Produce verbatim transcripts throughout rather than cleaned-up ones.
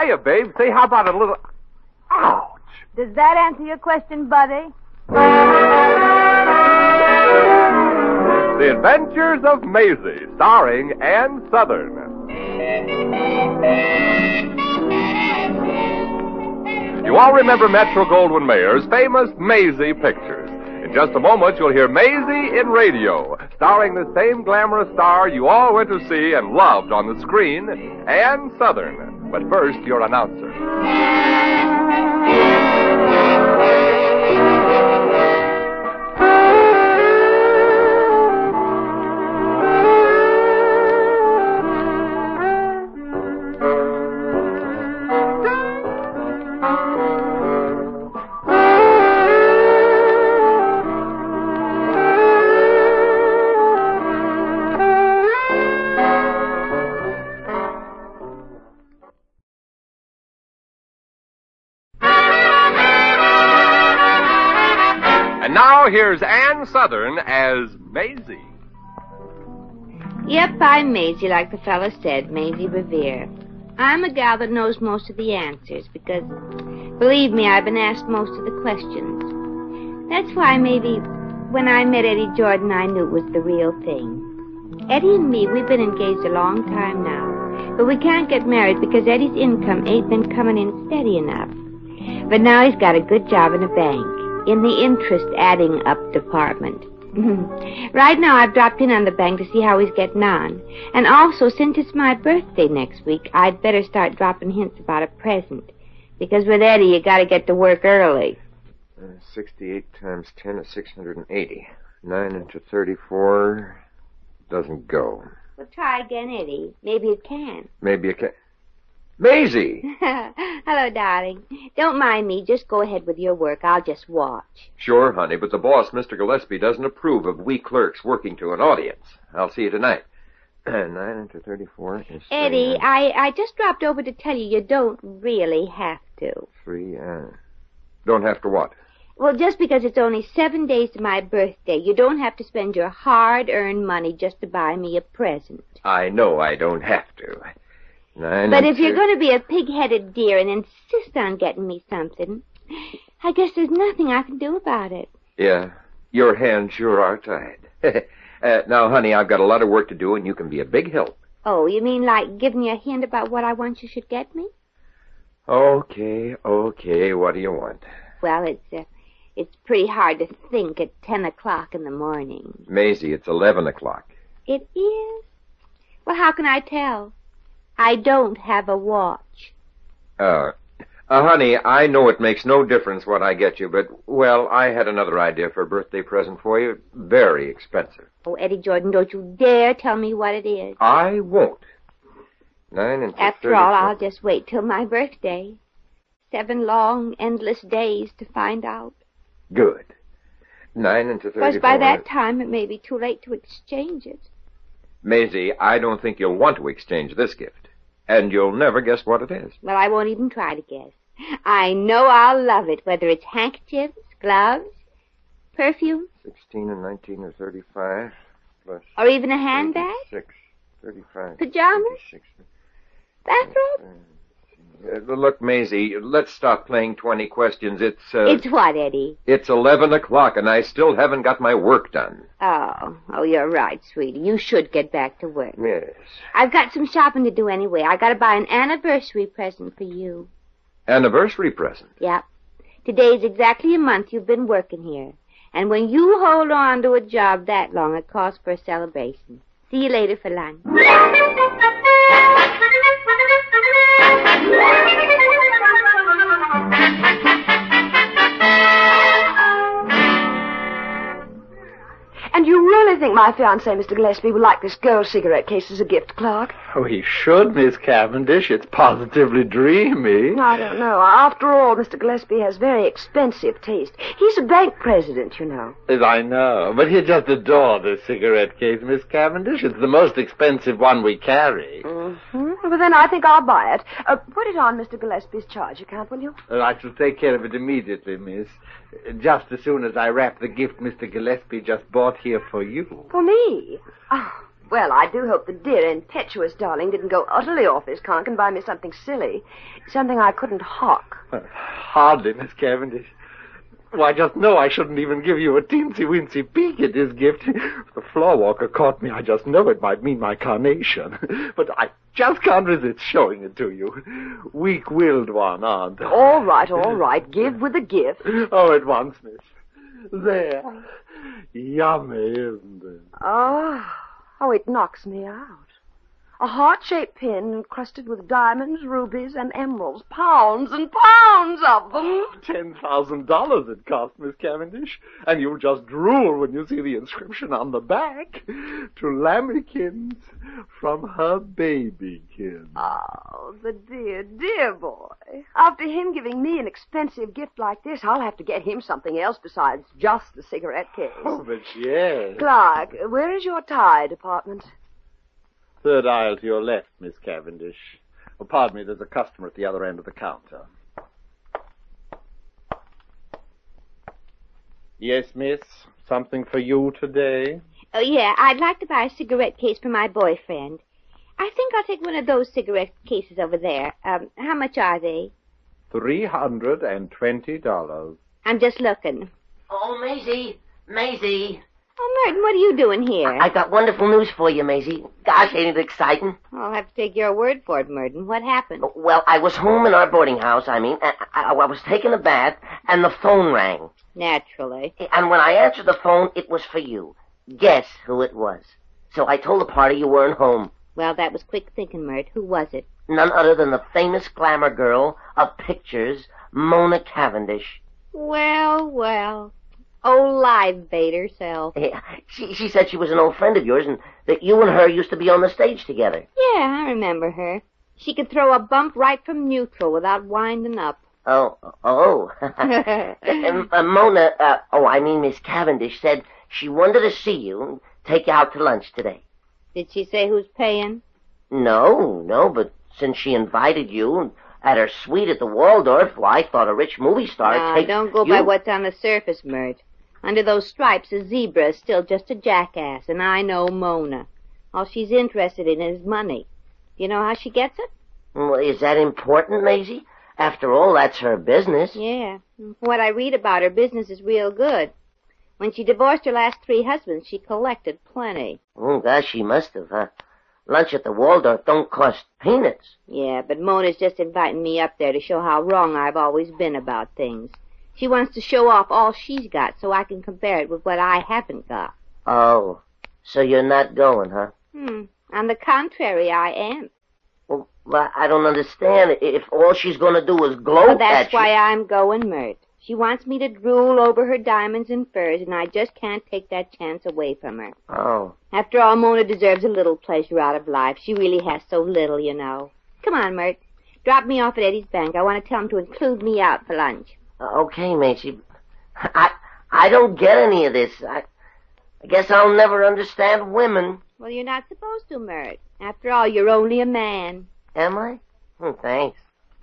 hiya, babe. Say, how about a little... Ouch! Does that answer your question, Buddy? The Adventures of Maisie, starring Ann Southern. You all remember Metro-Goldwyn-Mayer's famous Maisie pictures. In just a moment, you'll hear Maisie in radio, starring the same glamorous star you all went to see and loved on the screen, Ann Southern. But first, your announcer. Now here's Ann Southern as Maisie. Yep, I'm Maisie, like the fellow said, Maisie Revere. I'm a gal that knows most of the answers because, believe me, I've been asked most of the questions. That's why maybe when I met Eddie Jordan, I knew it was the real thing. Eddie and me, we've been engaged a long time now, but we can't get married because Eddie's income ain't been coming in steady enough. But now he's got a good job in a bank. In the interest adding up department. Right now, I've dropped in on the bank to see how he's getting on. And also, since it's my birthday next week, I'd better start dropping hints about a present. Because with Eddie, you gotta get to work early. Uh, sixty-eight times ten is six hundred eighty. Nine into thirty-four doesn't go. Well, try again, Eddie. Maybe it can. Maybe it can... Maisie! Hello, darling. Don't mind me. Just go ahead with your work. I'll just watch. Sure, honey, but the boss, Mister Gillespie, doesn't approve of we clerks working to an audience. I'll see you tonight. Nine into thirty-four is... Eddie, I, I just dropped over to tell you you don't really have to. Three, uh... Don't have to what? Well, just because it's only seven days to my birthday, you don't have to spend your hard-earned money just to buy me a present. I know I don't have to. Nine but if two. you're going to be a pig-headed dear and insist on getting me something, I guess there's nothing I can do about it. Yeah, your hands sure are tied. uh, now, honey, I've got a lot of work to do, and you can be a big help. Oh, you mean like giving me a hint about what I want you should get me? Okay, okay, what do you want? Well, it's uh, it's pretty hard to think at ten o'clock in the morning. Maisie, it's eleven o'clock. It is? Well, how can I tell? I don't have a watch. Uh, uh, honey, I know it makes no difference what I get you, but, well, I had another idea for a birthday present for you. Very expensive. Oh, Eddie Jordan, don't you dare tell me what it is. I won't. Nine and After all, I'll just wait till my birthday. Seven long, endless days to find out. Good. Nine into thirty-four. Because by that time, it may be too late to exchange it. Maisie, I don't think you'll want to exchange this gift. And you'll never guess what it is. Well, I won't even try to guess. I know I'll love it, whether it's handkerchiefs, gloves, perfume. Sixteen and nineteen are thirty-five. Plus... Or even a handbag? Six, thirty-five. Pajamas? thirty-six. Bathrobe? Uh, look, Maisie, let's stop playing twenty questions. It's, uh... It's what, Eddie? It's eleven o'clock, and I still haven't got my work done. Oh, oh, you're right, sweetie. You should get back to work. Yes. I've got some shopping to do anyway. I gotta buy an anniversary present for you. Anniversary present? Yep. Today's exactly a month you've been working here. And when you hold on to a job that long, it calls for a celebration. See you later for lunch. And you really think my fiancé, Mister Gillespie, would like this gold cigarette case as a gift, Clark? Oh, he should, Miss Cavendish. It's positively dreamy. I don't know. After all, Mister Gillespie has very expensive taste. He's a bank president, you know. As I know. But he'd just adore this cigarette case, Miss Cavendish. It's the most expensive one we carry. Mm-hmm. Well, then I think I'll buy it. Uh, put it on Mister Gillespie's charge account, will you? Uh, I shall take care of it immediately, miss. Just as soon as I wrap the gift Mister Gillespie just bought here for you. For me? Oh, Well, I do hope the dear, impetuous darling didn't go utterly off his conk and buy me something silly. Something I couldn't hawk. Hardly, Miss Cavendish. Well, I just know I shouldn't even give you a teensy-weensy peek at this gift. If the floor walker caught me, I just know it might mean my carnation. But I just can't resist showing it to you. Weak-willed one, aren't I? All right, all right. Give with a gift. Oh, at once, miss. There. Yummy, isn't it? Oh, oh, it knocks me out. A heart-shaped pin encrusted with diamonds, rubies, and emeralds. Pounds and pounds of them. Ten thousand dollars it cost, Miss Cavendish. And you'll just drool when you see the inscription on the back. To Lamekins from her babykins. Oh, the dear, dear boy. After him giving me an expensive gift like this, I'll have to get him something else besides just the cigarette case. Oh, but yes. Clark, where is your tie department? Third aisle to your left, Miss Cavendish. Oh, pardon me, there's a customer at the other end of the counter. Yes, miss. Something for you today? Oh, yeah, I'd like to buy a cigarette case for my boyfriend. I think I'll take one of those cigarette cases over there. Um, how much are they? Three hundred and twenty dollars. I'm just looking. Oh, Maisie, Maisie. Oh, Merton, what are you doing here? I got wonderful news for you, Maisie. Gosh, ain't it exciting? I'll have to take your word for it, Merton. What happened? Well, I was home in our boarding house, I mean. I, I, I was taking a bath, and the phone rang. Naturally. And when I answered the phone, it was for you. Guess who it was. So I told the party you weren't home. Well, that was quick thinking, Mert. Who was it? None other than the famous glamour girl of pictures, Mona Cavendish. Well, well. Old live bait herself. Yeah, she, she said she was an old friend of yours and that you and her used to be on the stage together. Yeah, I remember her. She could throw a bump right from neutral without winding up. Oh, oh. and, uh, Mona, uh, oh, I mean Miss Cavendish, said she wanted to see you and take you out to lunch today. Did she say who's paying? No, no, but since she invited you at her suite at the Waldorf, well, I thought a rich movie star No, take don't go you... by what's on the surface, Mert. Under those stripes, a zebra is still just a jackass, and I know Mona. All she's interested in is money. Do you know how she gets it? Well, is that important, Maisie? After all, that's her business. Yeah. From what I read about her, business is real good. When she divorced her last three husbands, she collected plenty. Oh, gosh, she must have, huh? Lunch at the Waldorf don't cost peanuts. Yeah, but Mona's just inviting me up there to show how wrong I've always been about things. She wants to show off all she's got so I can compare it with what I haven't got. Oh, so you're not going, huh? Hmm. On the contrary, I am. Well, I don't understand. If all she's going to do is gloat Well, at that's you... why I'm going, Mert. She wants me to drool over her diamonds and furs, and I just can't take that chance away from her. Oh. After all, Mona deserves a little pleasure out of life. She really has so little, you know. Come on, Mert. Drop me off at Eddie's bank. I want to tell him to include me out for lunch. Okay, Macy. I I don't get any of this. I, I guess I'll never understand women. Well, you're not supposed to, Mert. After all, you're only a man. Am I? Hmm, thanks.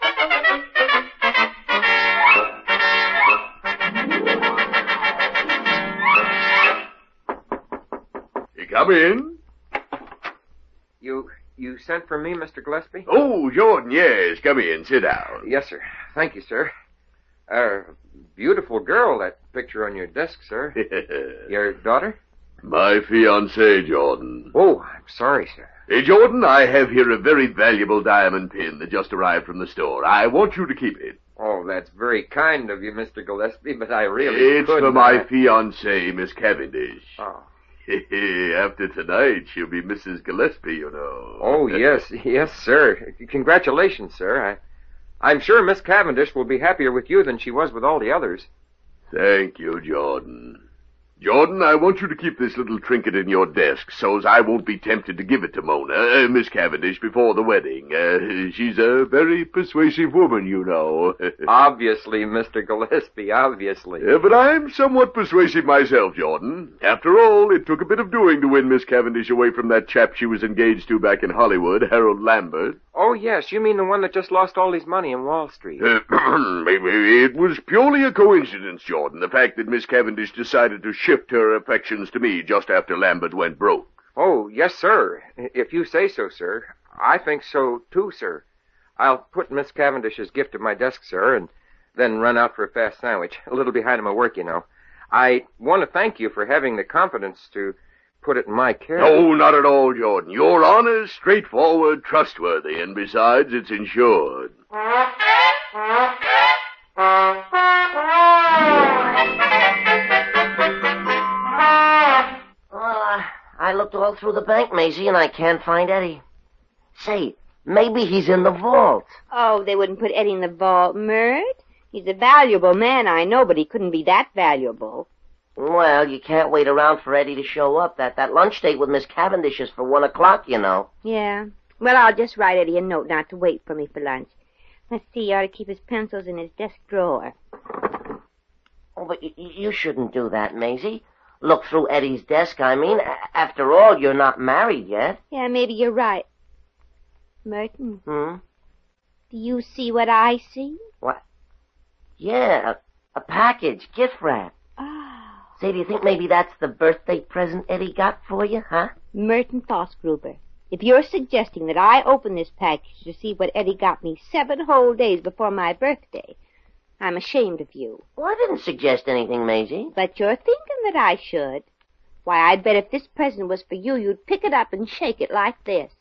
You come in. You you sent for me, Mister Gillespie? Oh, Jordan, yes. Come in. Sit down. Yes, sir. Thank you, sir. Uh, beautiful girl, that picture on your desk, sir. Your daughter? My fiancée, Jordan. Oh, I'm sorry, sir. Hey, Jordan, I have here a very valuable diamond pin that just arrived from the store. I want you to keep it. Oh, that's very kind of you, Mister Gillespie, but I really It's couldn't. for my I... fiancée, Miss Cavendish. Oh. After tonight, she'll be Missus Gillespie, you know. Oh, yes, yes, sir. Congratulations, sir. I, I'm sure Miss Cavendish will be happier with you than she was with all the others. Thank you, Jordan. Jordan, I want you to keep this little trinket in your desk so's I won't be tempted to give it to Mona, uh, Miss Cavendish, before the wedding. Uh, she's a very persuasive woman, you know. Obviously, Mister Gillespie, obviously. Uh, but I'm somewhat persuasive myself, Jordan. After all, it took a bit of doing to win Miss Cavendish away from that chap she was engaged to back in Hollywood, Harold Lambert. Oh, yes, you mean the one that just lost all his money in Wall Street. Uh, it was purely a coincidence, Jordan, the fact that Miss Cavendish decided to shift her affections to me just after Lambert went broke. Oh, yes, sir. If you say so, sir. I think so, too, sir. I'll put Miss Cavendish's gift at my desk, sir, and then run out for a fast sandwich. A little behind in my work, you know. I want to thank you for having the confidence to put it in my care. No, not at all, Jordan. You're honest, straightforward, trustworthy, and besides, it's insured. Uh, I looked all through the bank, Maisie, and I can't find Eddie. Say, maybe he's in the vault. Oh, they wouldn't put Eddie in the vault, Mert. He's a valuable man, I know, but he couldn't be that valuable. Well, you can't wait around for Eddie to show up. That that lunch date with Miss Cavendish is for one o'clock, you know. Yeah. Well, I'll just write Eddie a note not to wait for me for lunch. Let's see, he ought to keep his pencils in his desk drawer. Oh, but y- you shouldn't do that, Maisie. Look through Eddie's desk, I mean. A- after all, you're not married yet. Yeah, maybe you're right. Merton, Hmm? do you see what I see? What? Yeah, a, a package, gift wrap. Ah. Say, do you think maybe that's the birthday present Eddie got for you, huh? Merton Fossgruber, if you're suggesting that I open this package to see what Eddie got me seven whole days before my birthday, I'm ashamed of you. Well, I didn't suggest anything, Maisie. But you're thinking that I should. Why, I'd bet if this present was for you, you'd pick it up and shake it like this.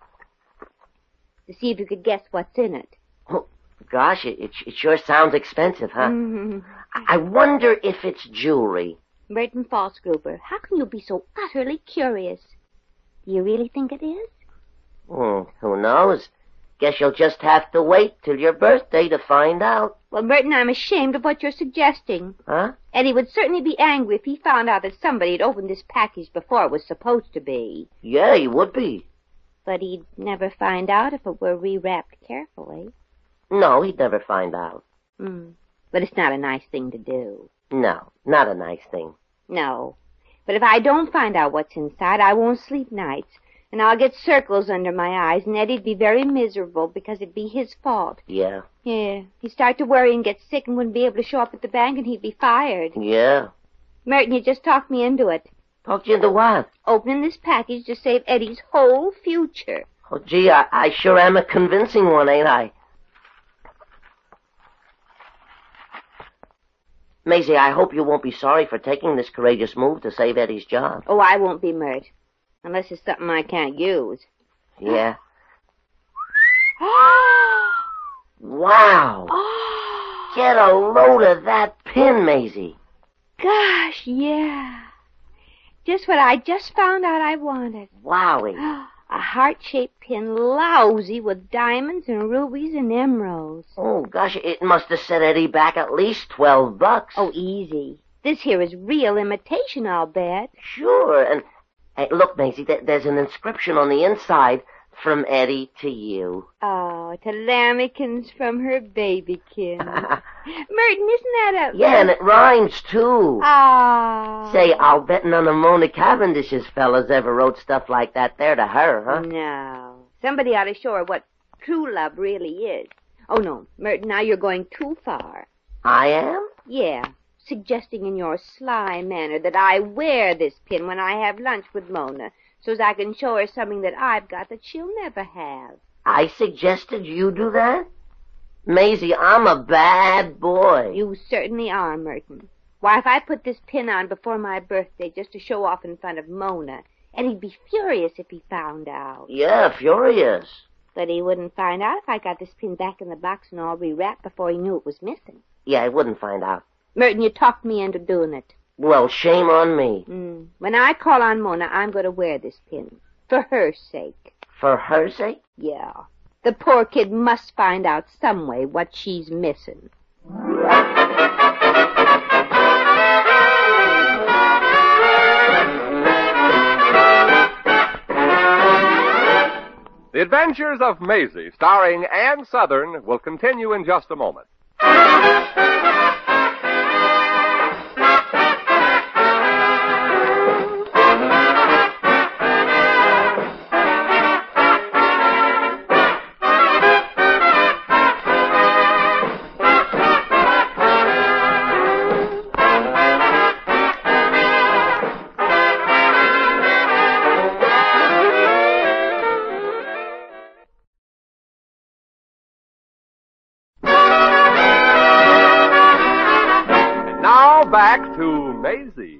To see if you could guess what's in it. Oh, gosh, it, it, it sure sounds expensive, huh? Mm-hmm. I, I wonder if it's jewelry. Merton Fossgruber, how can you be so utterly curious? Do you really think it is? Hmm, who knows? Guess you'll just have to wait till your birthday to find out. Well, Merton, I'm ashamed of what you're suggesting. Huh? Eddie would certainly be angry if he found out that somebody had opened this package before it was supposed to be. Yeah, he would be. But he'd never find out if it were rewrapped carefully. No, he'd never find out. Hmm. But it's not a nice thing to do. No, not a nice thing. No. But if I don't find out what's inside, I won't sleep nights. And I'll get circles under my eyes, and Eddie'd be very miserable because it'd be his fault. Yeah. Yeah. He'd start to worry and get sick and wouldn't be able to show up at the bank, and he'd be fired. Yeah. Merton, you just talked me into it. Talked you into what? Opening this package to save Eddie's whole future. Oh, gee, I, I sure am a convincing one, ain't I? Maisie, I hope you won't be sorry for taking this courageous move to save Eddie's job. Oh, I won't be, Mert. Unless it's something I can't use. Yeah. Wow. Oh, Get a load of that pin, Maisie. gosh, yeah. Just what I just found out I wanted. Wowie. A heart-shaped pin, lousy, with diamonds and rubies and emeralds. Oh, gosh, it must have set Eddie back at least twelve bucks. Oh, easy. This here is real imitation, I'll bet. Sure, and hey, look, Maisie, th- there's an inscription on the inside, from Eddie to you. Oh, to Lammykins from her babykin. Merton, isn't that a... Yeah, and it rhymes, too. Ah. Say, I'll bet none of Mona Cavendish's fellas ever wrote stuff like that there to her, huh? No. Somebody ought to show her what true love really is. Oh, no, Merton, now you're going too far. I am? Yeah, suggesting in your sly manner that I wear this pin when I have lunch with Mona, so as I can show her something that I've got that she'll never have. I suggested you do that? Maisie, I'm a bad boy. You certainly are, Merton. Why, if I put this pin on before my birthday just to show off in front of Mona, Eddie'd be furious if he found out. Yeah, furious. But he wouldn't find out if I got this pin back in the box and all rewrapped before he knew it was missing. Yeah, I wouldn't find out. Merton, you talked me into doing it. Well, shame on me. Mm. When I call on Mona, I'm going to wear this pin. For her sake. For her sake? Yeah. The poor kid must find out some way what she's missing. The Adventures of Maisie, starring Ann Southern, will continue in just a moment. back to Maisie.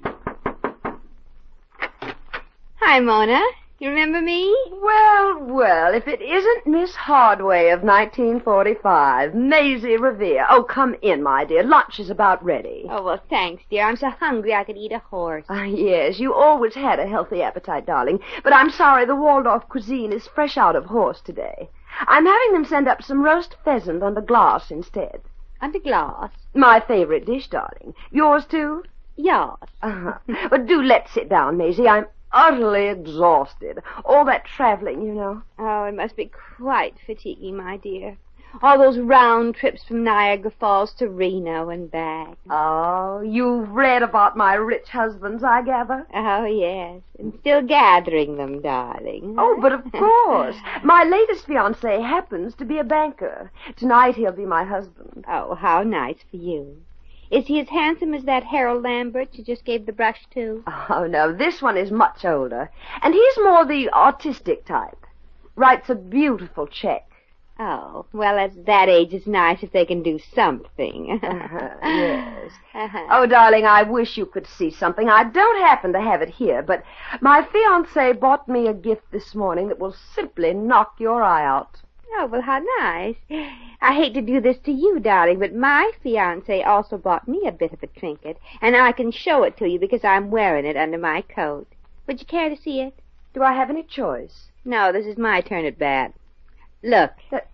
Hi, Mona. You remember me? Well, well, if it isn't Miss Hardway of nineteen forty-five, Maisie Revere. Oh, come in, my dear. Lunch is about ready. Oh, well, thanks, dear. I'm so hungry I could eat a horse. Ah, yes, you always had a healthy appetite, darling. But I'm sorry the Waldorf cuisine is fresh out of horse today. I'm having them send up some roast pheasant under glass instead. Under glass? My favorite dish, darling. Yours, too? Yes. Uh-huh. But do let's sit down, Maisie. I'm utterly exhausted. All that traveling, you know. Oh, it must be quite fatiguing, my dear. All those round trips from Niagara Falls to Reno and back. Oh, you've read about my rich husbands, I gather. Oh, yes. And still gathering them, darling. Oh, but of course. My latest fiancé happens to be a banker. Tonight he'll be my husband. Oh, how nice for you. Is he as handsome as that Harold Lambert you just gave the brush to? Oh, no, this one is much older. And he's more the artistic type. Writes a beautiful check. Oh, well, at that age, it's nice if they can do something. uh-huh, yes. Uh-huh. Oh, darling, I wish you could see something. I don't happen to have it here, but my fiancé bought me a gift this morning that will simply knock your eye out. Oh, well, how nice. I hate to do this to you, darling, but my fiancé also bought me a bit of a trinket, and I can show it to you because I'm wearing it under my coat. Would you care to see it? Do I have any choice? No, this is my turn at bat. Look. That,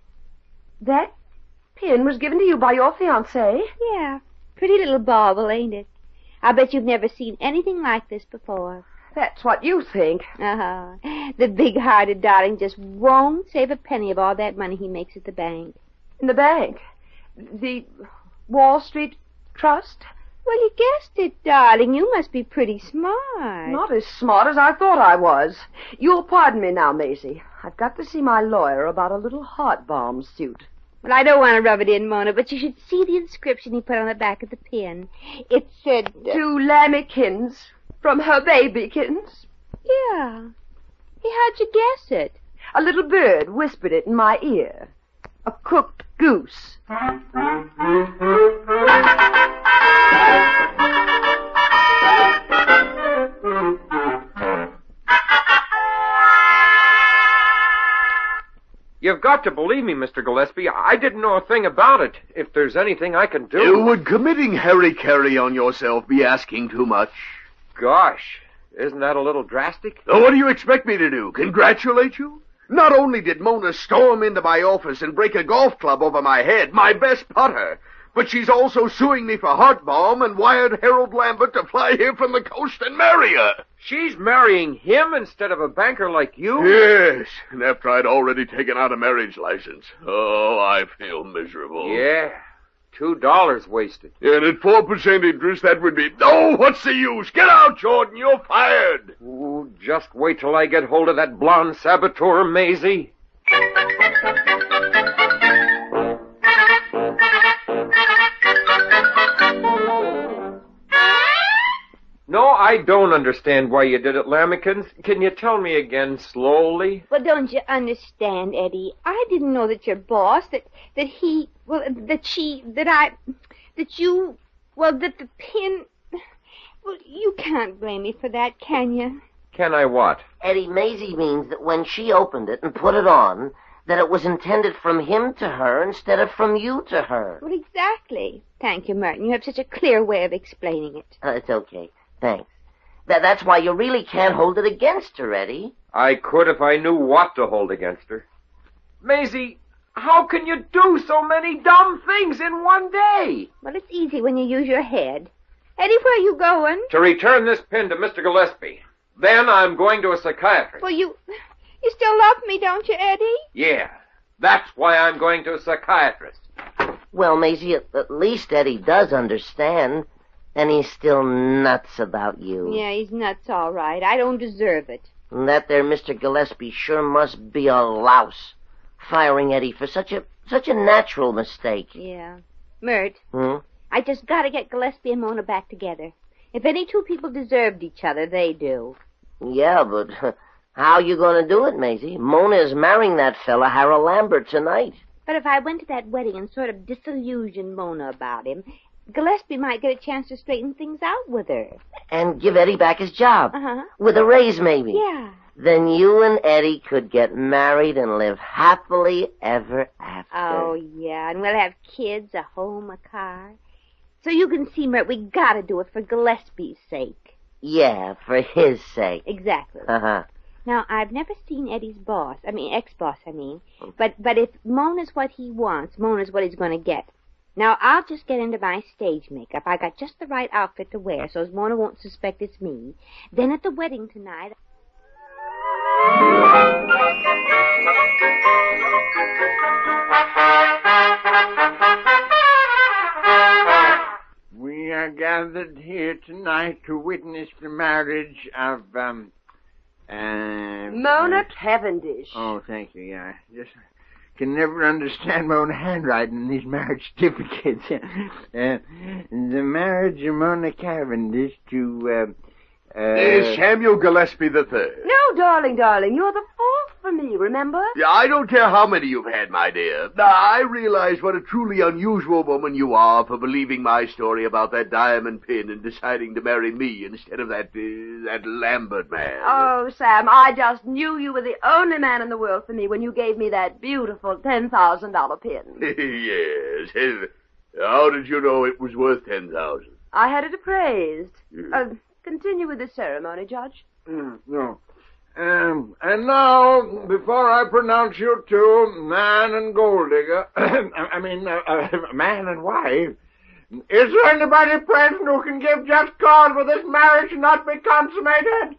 that pin was given to you by your fiancé? Yeah. Pretty little bauble, ain't it? I bet you've never seen anything like this before. That's what you think. Uh-huh. The big-hearted darling just won't save a penny of all that money he makes at the bank. In the bank? The Wall Street Trust? Well, you guessed it, darling. You must be pretty smart. Not as smart as I thought I was. You'll pardon me now, Maisie. I've got to see my lawyer about a little heart balm suit. Well, I don't want to rub it in, Mona, but you should see the inscription he put on the back of the pin. It said... Uh, to Lambykins, from her babykins. Yeah. Hey, how'd you guess it? A little bird whispered it in my ear. A cooked goose. You've got to believe me, Mister Gillespie. I didn't know a thing about it. If there's anything I can do... Uh, would committing Harry-Carry on yourself be asking too much? Gosh, isn't that a little drastic? Uh, what do you expect me to do? Congratulate you? Not only did Mona storm into my office and break a golf club over my head, my best putter, but she's also suing me for heart balm and wired Harold Lambert to fly here from the coast and marry her. She's marrying him instead of a banker like you? Yes, and after I'd already taken out a marriage license. Oh, I feel miserable. Yeah, two dollars wasted. And at four percent interest, that would be... Oh, what's the use? Get out, Jordan, you're fired. Ooh, just wait till I get hold of that blonde saboteur, Maisie. No, I don't understand why you did it, Lambykins. Can you tell me again slowly? Well, don't you understand, Eddie? I didn't know that your boss, that that he, well, that she, that I, that you, well, that the pin, well, you can't blame me for that, can you? Can I what? Eddie, Maisie means that when she opened it and put it on, that it was intended from him to her instead of from you to her. Well, exactly. Thank you, Merton. You have such a clear way of explaining it. Uh, it's okay. Thanks. That, that's why you really can't hold it against her, Eddie. I could if I knew what to hold against her. Maisie, how can you do so many dumb things in one day? Well, it's easy when you use your head. Eddie, where are you going? To return this pin to Mister Gillespie. Then I'm going to a psychiatrist. Well, you... You still love me, don't you, Eddie? Yeah. That's why I'm going to a psychiatrist. Well, Maisie, at, at least Eddie does understand. And he's still nuts about you. Yeah, he's nuts, all right. I don't deserve it. And that there Mister Gillespie sure must be a louse, firing Eddie for such a such a natural mistake. Yeah. Mert, Hmm? I just got to get Gillespie and Mona back together. If any two people deserved each other, they do. Yeah, but how you going to do it, Maisie? Mona is marrying that fella, Harold Lambert, tonight. But if I went to that wedding and sort of disillusioned Mona about him, Gillespie might get a chance to straighten things out with her. And give Eddie back his job. Uh-huh. With a raise, maybe. Yeah. Then you and Eddie could get married and live happily ever after. Oh, yeah, and we'll have kids, a home, a car. So you can see, Mert, we gotta do it for Gillespie's sake. Yeah, for his sake. Exactly. Uh-huh. Now, I've never seen Eddie's boss, I mean, ex-boss, I mean. But but if Mona's what he wants, Mona's what he's going to get. Now, I'll just get into my stage makeup. I got just the right outfit to wear, so as Mona won't suspect it's me. Then at the wedding tonight... We are gathered here tonight to witness the marriage of, um... Uh, Mona uh, Cavendish. Oh, thank you, yeah. Just can never understand my own handwriting in these marriage certificates. uh, the marriage of Mona Cavendish to, uh, uh... Uh, Samuel Gillespie the Third. No, darling, darling, you're the fourth for me, remember? Yeah, I don't care how many you've had, my dear. I realize what a truly unusual woman you are for believing my story about that diamond pin and deciding to marry me instead of that, uh, that Lambert man. Oh, Sam, I just knew you were the only man in the world for me when you gave me that beautiful ten thousand dollar pin. Yes. How did you know it was worth ten thousand? I had it appraised. Mm. Uh, continue with the ceremony, Judge. Mm, no. Um, and now, before I pronounce you two man and gold digger, I mean, uh, uh, man and wife, is there anybody present who can give just cause for this marriage not be consummated?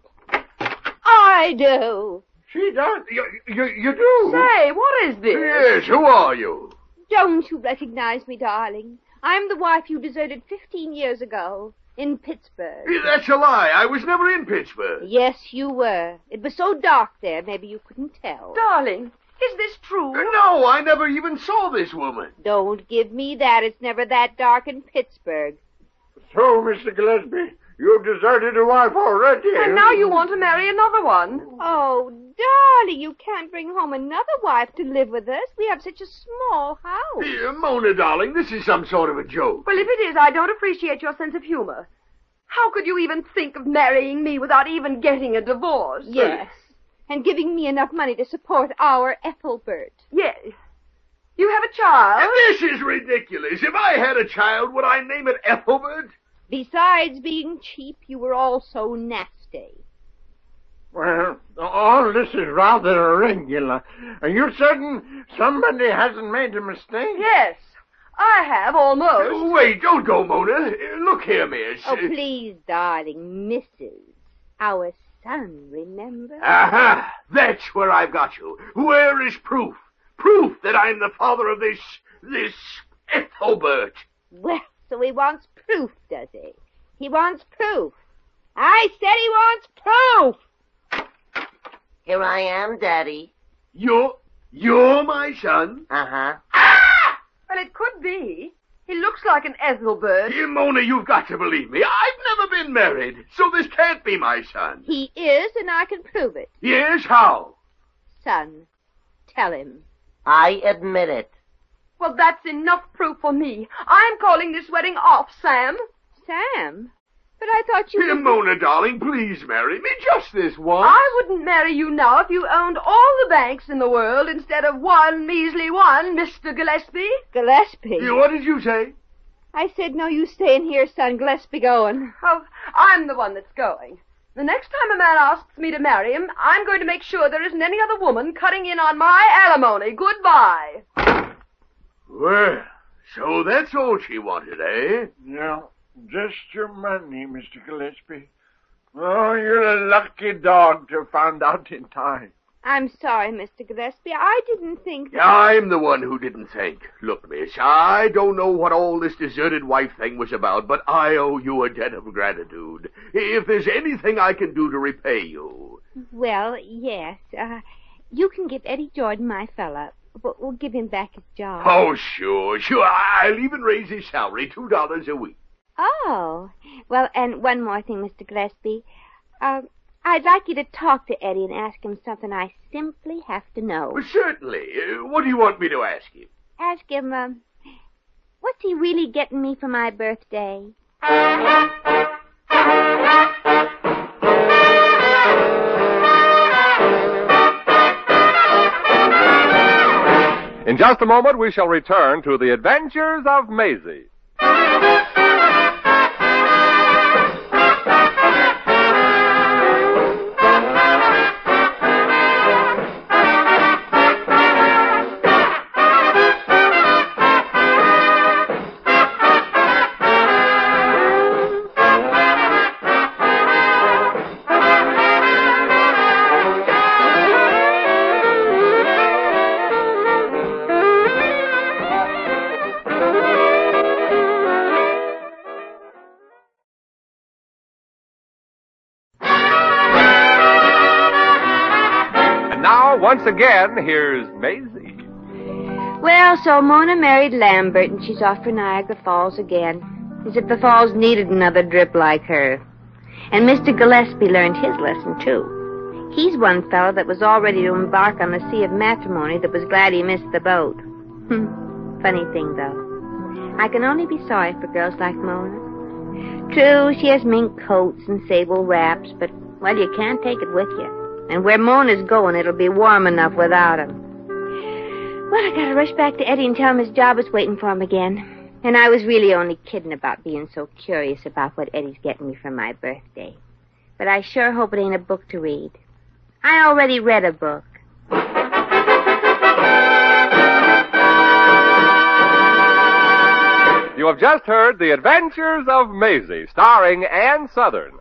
I do. She does? You, you, you do? Say, what is this? Yes, who are you? Don't you recognize me, darling? I'm the wife you deserted fifteen years ago. In Pittsburgh. That's a lie. I was never in Pittsburgh. Yes, you were. It was so dark there, maybe you couldn't tell. Darling, is this true? No, I never even saw this woman. Don't give me that. It's never that dark in Pittsburgh. So, Mister Gillespie, you've deserted your wife already. And now you want to marry another one. Oh, darling, you can't bring home another wife to live with us. We have such a small house. Here, Mona, darling, this is some sort of a joke. Well, if it is, I don't appreciate your sense of humor. How could you even think of marrying me without even getting a divorce? Yes, and giving me enough money to support our Ethelbert. Yes. You have a child? This is ridiculous. If I had a child, would I name it Ethelbert? Besides being cheap, you were also nasty. Well, all this is rather irregular. Are you certain somebody hasn't made a mistake? Yes, I have, almost. Uh, wait, don't go, Mona. Uh, Look here, miss. Oh, please, darling, Missus Our son, remember? Aha! That's where I've got you. Where is proof? Proof that I'm the father of this... this Ethelbert. Well, so he wants proof, does he? He wants proof. I said he wants proof! Here I am, Daddy. You're... you're my son? Uh-huh. Ah! Well, it could be. He looks like an Ethelbert. Here, Mona, you've got to believe me. I've never been married, so this can't be my son. He is, and I can prove it. Yes, how? Son, tell him. I admit it. Well, that's enough proof for me. I'm calling this wedding off, Sam. Sam? But I thought you... Here, Mona, darling, please marry me just this once. I wouldn't marry you now if you owned all the banks in the world instead of one measly one, Mister Gillespie. Gillespie? Yeah, what did you say? I said, no, you staying here, son. Gillespie going. Oh, I'm the one that's going. The next time a man asks me to marry him, I'm going to make sure there isn't any other woman cutting in on my alimony. Goodbye. Well, so that's all she wanted, eh? No, just your money, Mister Gillespie. Oh, you're a lucky dog to have found out in time. I'm sorry, Mister Gillespie. I didn't think that... I'm the one who didn't think. Look, miss, I don't know what all this deserted wife thing was about, but I owe you a debt of gratitude. If there's anything I can do to repay you... Well, yes. Uh, you can give Eddie Jordan, my fella. We'll, we'll give him back his job. Oh, sure, sure. I'll even raise his salary two dollars a week. Oh. Well, and one more thing, Mister Gillespie. Uh, I'd like you to talk to Eddie and ask him something I simply have to know. Well, certainly. Uh, what do you want me to ask him? Ask him, um, what's What's he really getting me for my birthday? In just a moment, we shall return to the adventures of Maisie. Once again, here's Maisie. Well, so Mona married Lambert, and she's off for Niagara Falls again. As if the falls needed another drip like her. And Mister Gillespie learned his lesson, too. He's one fellow that was all ready to embark on the sea of matrimony that was glad he missed the boat. Funny thing, though. I can only be sorry for girls like Mona. True, she has mink coats and sable wraps, but, well, you can't take it with you. And where Mona's going, it'll be warm enough without him. Well, I gotta rush back to Eddie and tell him his job is waiting for him again. And I was really only kidding about being so curious about what Eddie's getting me for my birthday. But I sure hope it ain't a book to read. I already read a book. You have just heard The Adventures of Maisie, starring Ann Sothern.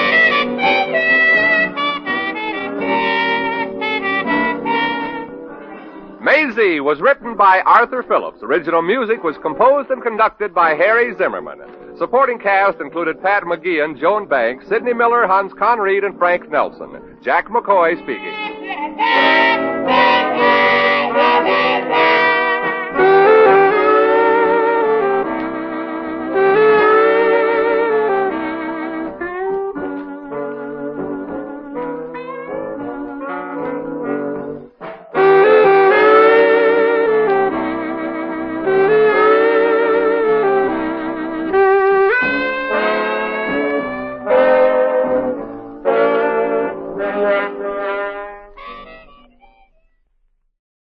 Maisie was written by Arthur Phillips. Original music was composed and conducted by Harry Zimmerman. Supporting cast included Pat McGeehan, Joan Banks, Sidney Miller, Hans Conried, and Frank Nelson. Jack McCoy speaking.